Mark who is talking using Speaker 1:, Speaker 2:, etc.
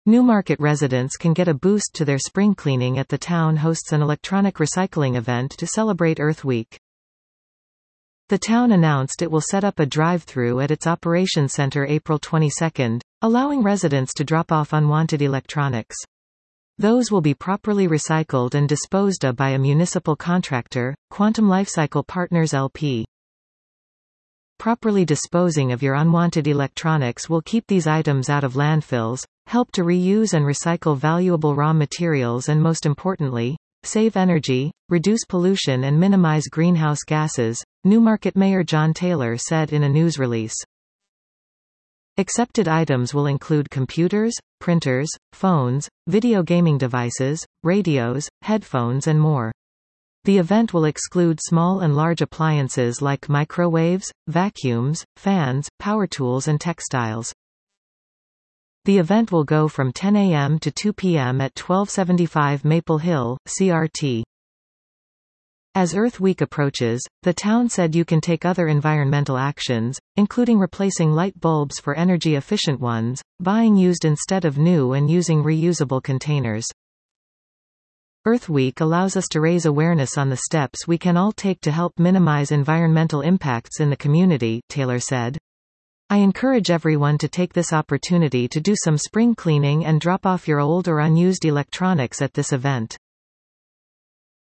Speaker 1: Newmarket residents can get a boost to their spring cleaning at the town hosts an electronic recycling event to celebrate Earth Week. The town announced it will set up a drive-through at its operations center April 22, allowing residents to drop off unwanted electronics. Those will be properly recycled and disposed of by a municipal contractor, Quantum Lifecycle Partners LP. Properly disposing of your unwanted electronics will keep these items out of landfills, help to reuse and recycle valuable raw materials, and most importantly, save energy, reduce pollution and minimize greenhouse gases, Newmarket Mayor John Taylor said in a news release. Accepted items will include computers, printers, phones, video gaming devices, radios, headphones and more. The event will exclude small and large appliances like microwaves, vacuums, fans, power tools and textiles. The event will go from 10 a.m. to 2 p.m. at 1275 Maple Hill, CRT. As Earth Week approaches, the town said you can take other environmental actions, including replacing light bulbs for energy-efficient ones, buying used instead of new and using reusable containers. Earth Week allows us to raise awareness on the steps we can all take to help minimize environmental impacts in the community, Taylor said. I encourage everyone to take this opportunity to do some spring cleaning and drop off your old or unused electronics at this event.